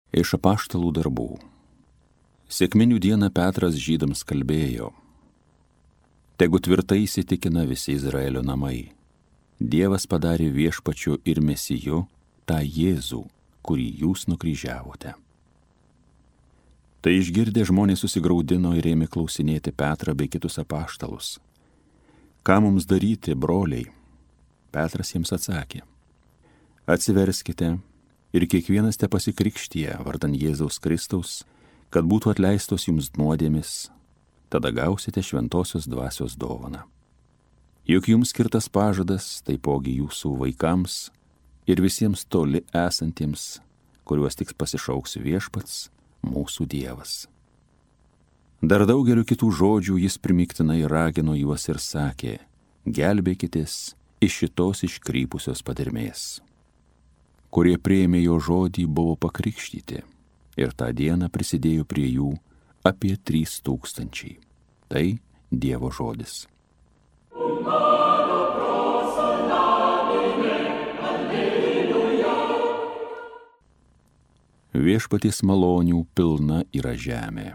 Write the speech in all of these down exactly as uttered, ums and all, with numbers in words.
Iš apaštalų darbų. Sekminių dieną Petras žydams kalbėjo: Tegu tvirtai įsitikina visi Izraelio namai. Dievas padarė viešpačiu ir mesiju tą Jėzų, kurį jūs nukryžiavote. Tai išgirdę žmonės susigraudino ir ėmė klausinėti Petrą bei kitus apaštalus: Ką mums daryti, broliai? Petras jiems atsakė: Atsiverskite ir kiekvienas te pasikrikštyje vardan Jėzaus Kristaus, kad būtų atleistos jums nuodėmės, tada gausite šventosios dvasios dovaną. Juk jums skirtas pažadas taipogi jūsų vaikams ir visiems toli esantiems, kuriuos tik pasišauks viešpats, mūsų Dievas. Dar daugeliu kitų žodžių jis primygtinai ragino juos ir sakė: Gelbėkitės iš šitos iškrypusios padermės. Kurie priėmė jo žodį, buvo pakrikštyti, ir tą dieną prisidėjo prie jų apie trys tūkstančiai. Tai Dievo žodis. Viešpaties malonių pilna yra žemė.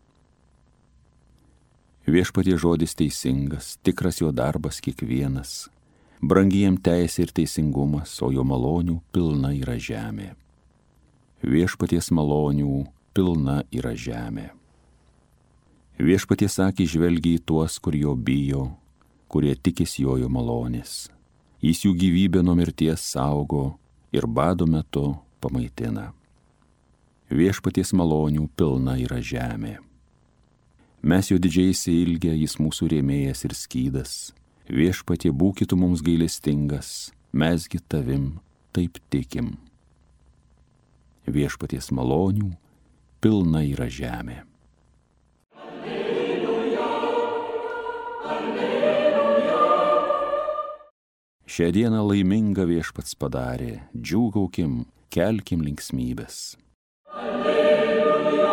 Viešpaties žodis teisingas, tikras jo darbas kiekvienas. Brangi jam teisė ir teisingumas, o jo malonių pilna yra žemė. Viešpaties malonių pilna yra žemė. Viešpaties akys žvelgia į tuos, kur jo bijo, kurie tikisi jojo malonės. Jis jų gyvybę nuo mirties saugo ir bado metu pamaitina. Viešpaties malonių pilna yra žemė. Mes jo didžiai įsiilgę, jis mūsų rėmėjas ir skydas. Viešpatie, būkit mums gailestingas, mesgi tavim taip tikim. Viešpaties malonių pilna yra žemė. Alleluja, alleluja. Šią dieną laimingą viešpats padarė, džiūgaukim, kelkim linksmybės. Alleluja.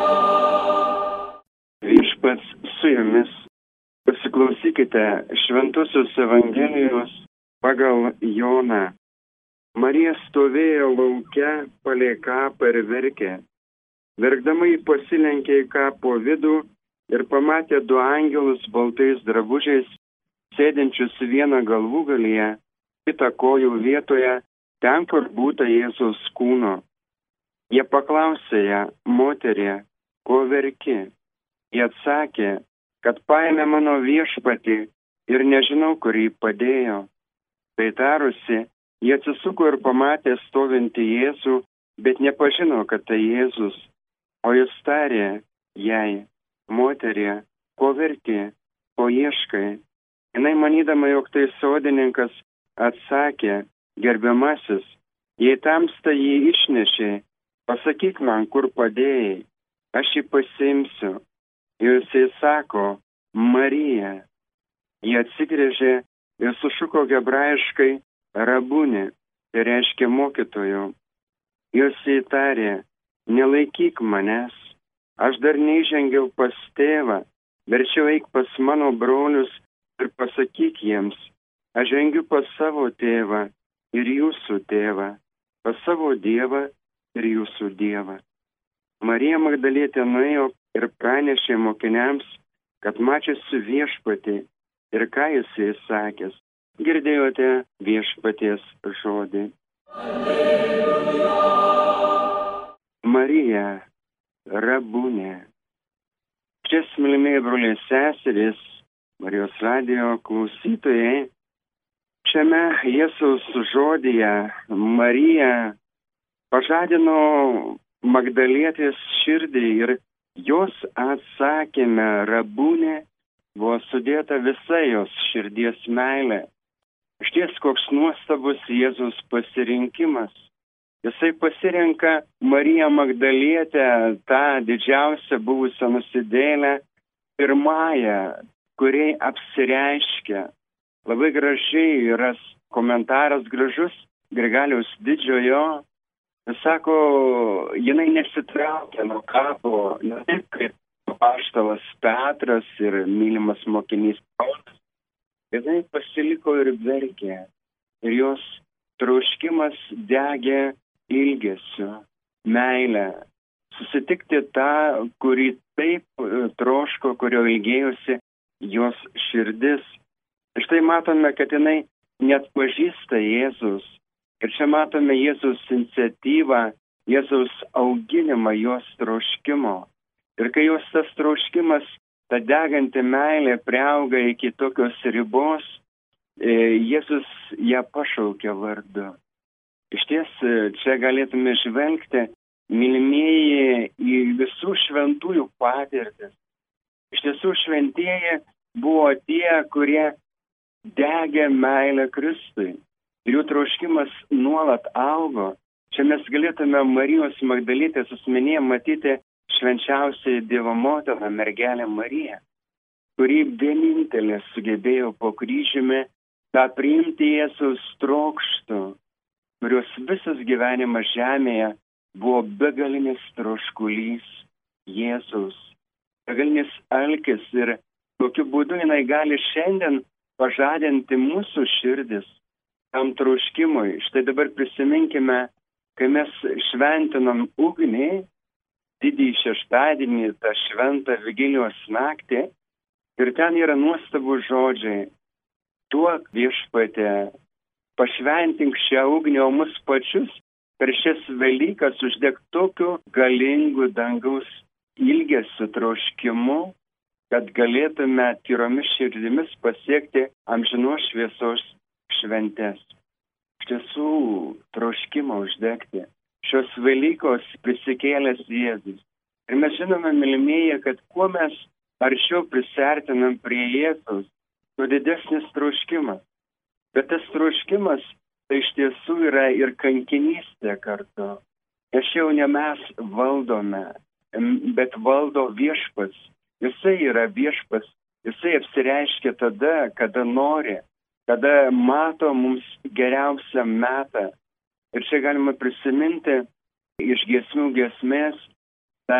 Viešpats su jumis. Pasiklausykite Šventosios Evangelijos pagal Joną. Marija stovėjo lauke palei kapą ir verkė. Verkdama ji pasilenkė į kapo vidų ir pamatė du angelus baltais drabužiais, sėdinčius vieną galvūgalyje, kitą kojų vietoje, ten, kur būta Jėzaus kūno. Jie paklausė ją: Moterie, ko verki? Jie atsakė, kad paėmė mano viešpatį ir nežinau, kur jį padėjo. Tai tarusi, jie atsisuko ir pamatė stovintį Jėzų, bet nepažino, kad tai Jėzus. O jis tarė jai: Moterie, ko verki, ko ieškai? Jinai, manydama, jog tai sodininkas, atsakė: Gerbiamasis, jei tamsta jį išnešė, pasakyk man, kur padėjai, aš jį pasiimsiu. Ir jisai sako: Marija. Jie atsigręžė ir sušuko hebrajiškai Rabuni, tai reiškia mokytojų. Jisai tarė: Nelaikyk manęs, aš dar neįžengiau pas tėvą, verčiau eik pas mano brolius ir pasakyk jiems: Aš žengiu pas savo tėvą ir jūsų tėvą, pas savo Dievą ir jūsų Dievą. Marija Magdalietė nuėjo ir pranešė mokiniams, kad mačiusi viešpatį ir ką jisai sakęs. Girdėjote viešpaties žodį. Alleluja. Marija, Rabunė. Čia, mylimieji broliai seserys, Marijos radijo klausytojai, šiame Jėzaus žodyje Marija pažadino Magdalietės širdį ir jos atsakyme Rabunė buvo sudėta visa jos širdies meilė. Šties koks nuostabus Jėzus pasirinkimas. Jisai pasirenka Mariją Magdalietę, tą didžiausią buvusią nusidėlę, pirmąją, kuriai apsireiškia. Labai gražiai yra komentaras gražus Grigaliaus didžiojo. Jis sako, jinai nesitraukia nuo kapo, ne taip kaip apaštalas Petras ir mylimas mokinys Paulius. Jinai pasiliko ir verkė. Ir jos troškimas degė ilgesiu, meilę. susitikti tą, kurį taip troško, kurio ilgėjosi jos širdis. Ir štai matome, kad jinai net pažįsta Jėzus. Ir čia matome Jėzus iniciatyvą, Jėzus auginimą jos troškimo. Ir kai jos tas troškimas, ta deganti meilė priauga iki tokios ribos, Jėzus ją pašaukia vardu. Iš ties, čia galėtume žvelgti, mylimieji, į visų šventųjų patirtis. Iš tiesų, šventieji buvo tie, kurie degė meilę Kristui. Ir jų troškimas nuolat augo. Čia mes galėtume Marijos Magdalietės asmenyje matyti švenčiausiai Dievo motiną, mergelę Mariją, kuri vienintelė sugebėjo po kryžiumi tą priimti Jėzaus trokštų, kurios visas gyvenimas žemėje buvo begalinis troškulys Jėzaus, begalinis alkis, ir tokiu būdu jinai gali šiandien pažadinti mūsų širdis tam troškimui. Štai dabar prisiminkime, kai mes šventinom ugnį, didįjį šeštadienį, tą šventą Vigilijos naktį, ir ten yra nuostabų žodžiai: duok Viešpatie, pašventink šią ugnį, o mus pačius per šias Velykas uždeg tokiu galingu dangaus ilgesiu troškimu, kad galėtume tyromis širdimis pasiekti amžinos šviesos šventes. Iš tiesų, troškimą uždegti. Šios Velykos prisikėlęs Jėzus. Ir mes žinome, mylimieji, kad kuo mes arčiau prisertinam prie Jėzus, tuo didesnis troškimas. Bet tas troškimas tai iš tiesų yra ir kankinystė kartu. Nes jau ne mes valdome, bet valdo Viešpats. Jisai yra Viešpats. Jisai apsireiškia tada, kada nori, kada mato mums geriausią metą. Ir čia galima prisiminti iš giesmių giesmės tą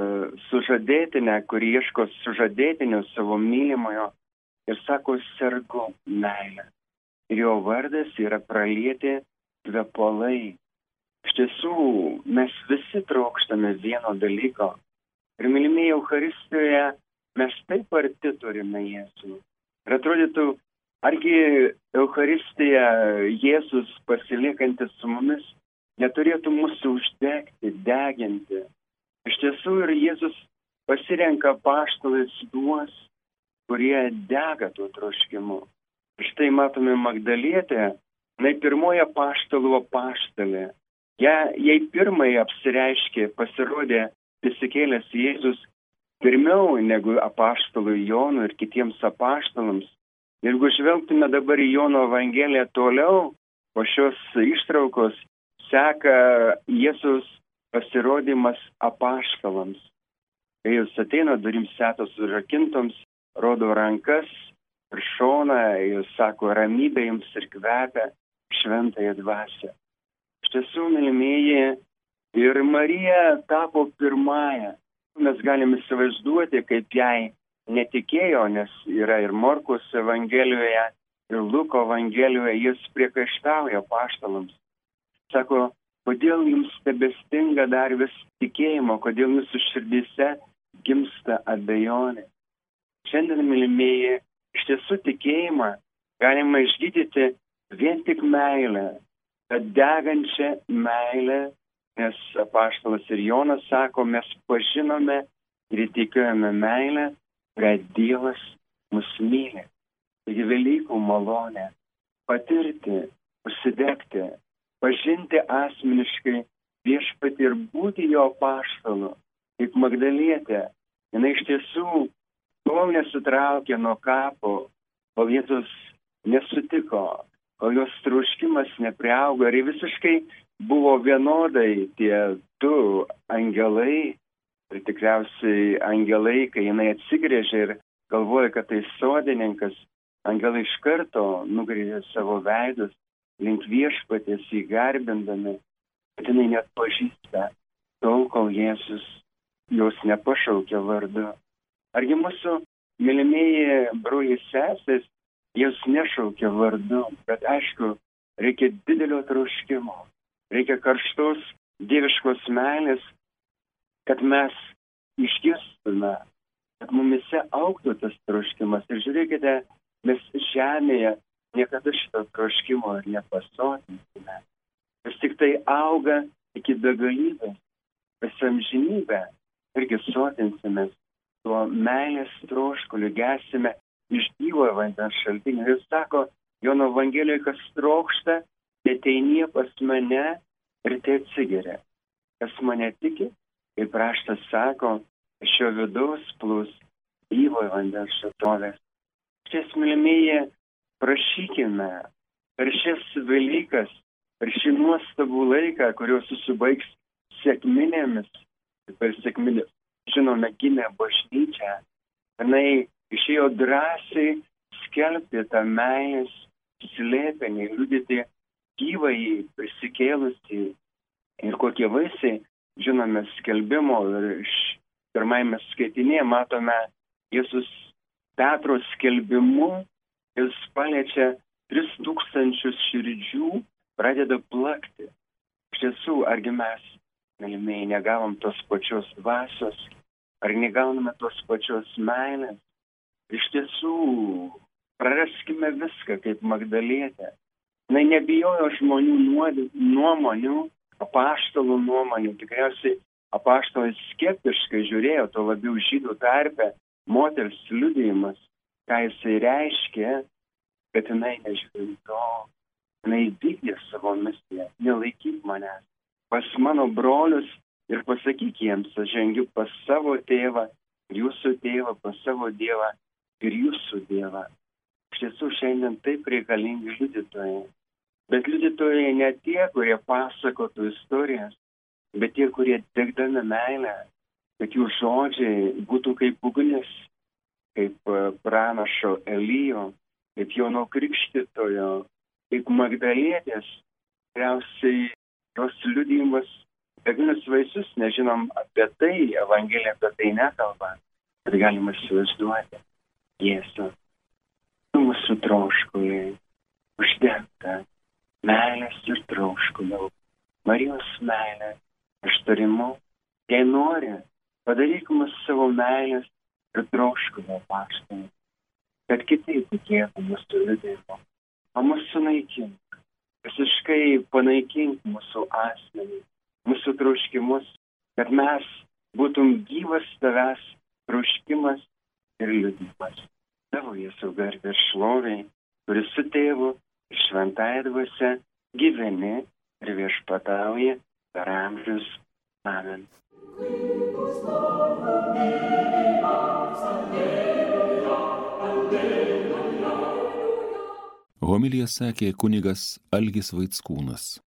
sužadėtinę, kuri ieško sužadėtinio savo mylimojo ir sako, sergu meilę. Ir jo vardas yra pralieti kvepalai. Iš tiesų, mes visi trokštame vieno dalyko. Ir mylimieji, Eucharistijoje mes taip arti turime Jėzų. Ir atrodytų, argi Eucharistija, Jėzus pasiliekantis su mumis, neturėtų mūsų uždegti, deginti. Iš tiesų, ir Jėzus pasirenka apaštalais tuos, kurie dega tuo troškimu. Štai matome Magdalietę, jinai pirmoji apaštalų apaštalė. Ja, jai pirmai apsireiškė, pasirodė prisikėlęs Jėzus pirmiau negu apaštalui Jonui ir kitiems apaštalams. Jeigu žvelgtume dabar į Jono Evangeliją toliau, po šios ištraukos seka Jėzus pasirodymas apaštalams. Kai jis ateina, durims setos užrakintoms, rodo rankas ir šoną, jis sako, ramybė jums ir kvepia šventąją dvasią. Iš tiesų, mylimieji, ir Marija tapo pirmąją. Mes galime įsivaizduoti, kaip jai netikėjo, nes yra ir Morkos Evangelijoje, ir Luko Evangelijoje, jis priekaištauja apaštalams. Sako, kodėl jums tebestinga dar vis tikėjimo, kodėl jūsų širdyse gimsta abejonė. Šiandien, mylimieji, iš tiesų tikėjimą galima išgydyti vien tik meilę, kad degančią meilę, nes apaštalas ir Jonas sako, mes pažinome ir įtikėjome meilę, kad Dievas mus myli. Taigi Velykų malonė patirti, užsidegti, pažinti asmeniškai Viešpatį ir būti jo apaštalu, kaip Magdalietė. Jinai iš tiesų tol nesutraukė nuo kapo, kol Jėzus nesutiko, kol jos troškimas nepriaugo. Ir visiškai buvo vienodai tie du angelai, ir tikriausiai angelai, kai jinai atsigrėžė ir galvoja, kad tai sodininkas, angelai iš karto nugrėžė savo veidus link Viešpaties jį garbindami, kad jinai net pažįsta tol, kol Jėzus jos nepašaukė vardu. Argi mūsų mylimieji broliai sesės, jos nešaukė vardu, bet aišku, reikia didelio troškimo, reikia karštos dieviškos meilės, kad mes išgirstume, kad mumise augtų tas troškimas. Ir žiūrėkite, mes žemėje niekada šito troškimo ir nepasotinsime. Vis tik tai auga iki begalybės, visą amžinybę irgi sotinsimės tuo meilės troškuliu, gesime iš gyvo vandens šaltinio. Jis sako, Jono Evangelijoje, kas trokšta, tai ateinie pas mane ir tai atsigeria. Kas mane tiki, kaip raštas sako, iš jo vidaus plūs gyvo vandens šaltinės. Šias, mylimieji, prašykime per šias Velykas, per šį nuostabų laiką, kurios susibaigs sekminėmis, per sekminės, žinome, gimė bažnyčia, jinai išėjo drąsiai skelbti tą meilės slėpinį, liudyti gyvąjį, prisikėlusį. Ir kokie vaisiai, žinome, skelbimo, ir iš pirmajame skaitinėje matome Jėzus Petro skelbimu, jis paliečia tris tūkstančius širdžių, pradeda plakti. Iš tiesų, argi mes, mylimieji, negavom tos pačios dvasios, ar negauname tos pačios meilės? Iš tiesų, praraskime viską kaip Magdalietė. Na, nebijojo žmonių nuomonių, apaštalų nuomonių. Tikriausiai apaštalai skeptiškai žiūrėjo, to labiau žydų tarpe, moters liudijimas, ką jisai reiškia, bet jinai nežiūrėjo to, jinai vykdė savo misiją, nelaikyk manęs pas mano brolius ir pasakyk jiems, aš žengiu pas savo tėvą, jūsų tėvą, pas savo dievą ir jūsų dievą. Iš tiesų šiandien taip reikalingi liudytojai, bet liudytojai ne tie, kurie pasakotų istorijas, bet tie, kurie degdami meilę, kad jų žodžiai būtų kaip ugnis, kaip pranašo Elijo, kaip Jono Krikštytojo, kaip Magdalietės. Tikriausiai jos liudijimas beginius vaisius, nežinom apie tai, Evangelija apie tai nekalba, bet galima įsivaizduoti. Jėzu, tu mūsų troškuliai, uždegta meilės ir troškulio, Marijos meilė, ištarimu, jei nori, padaryk mus savo meilės ir troškulio paštai, kad kitaip tikėtų mūsų liudijimu, o mūsų sunaikink, visiškai panaikink mūsų asmenį, mūsų troškimus, kad mes būtum gyvas tavęs troškimas ir liudijimas. Tavo Jėzau garbė ir šloviai, kuris su tėvu ir šventąja dvasia gyveni ir viešpatauji per amžius. Amen. Homiliją sakė kunigas Algis Vaickūnas.